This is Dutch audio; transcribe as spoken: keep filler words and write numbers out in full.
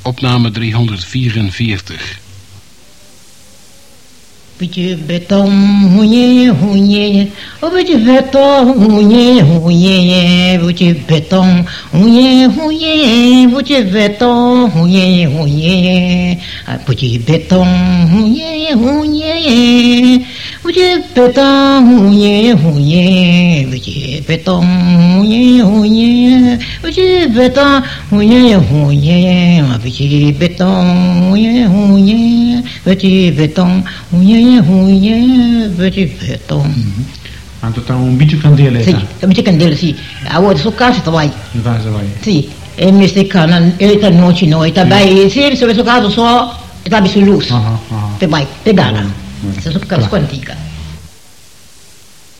Opname driehonderdvierenveertig. Beetje beton, hoeje, hoeje, oh beetje beton, hoeje, hoeje, beetje beton, hoeje, hoeje, beetje beton, hoeje, hoeje, beetje beton, hoeje, hoeje, beetje beton, hoeje, hoeje, beetje beton, hoeje, hoeje, beetje beton, hoeje, hoeje, beetje beton, hoeje, hoeje, beetje beton, hoeje. Huye, petit beton. Anto un bicho candele. Sì, un bicho candele, sì. A vuoi su casa vai. In casa vai. Sì, e mi stai canal, e ta noci noi, ta bai, sì, se questo caso so, e ta bi su luz. Ah ah. Te vai, te gana. Se su casa quantica.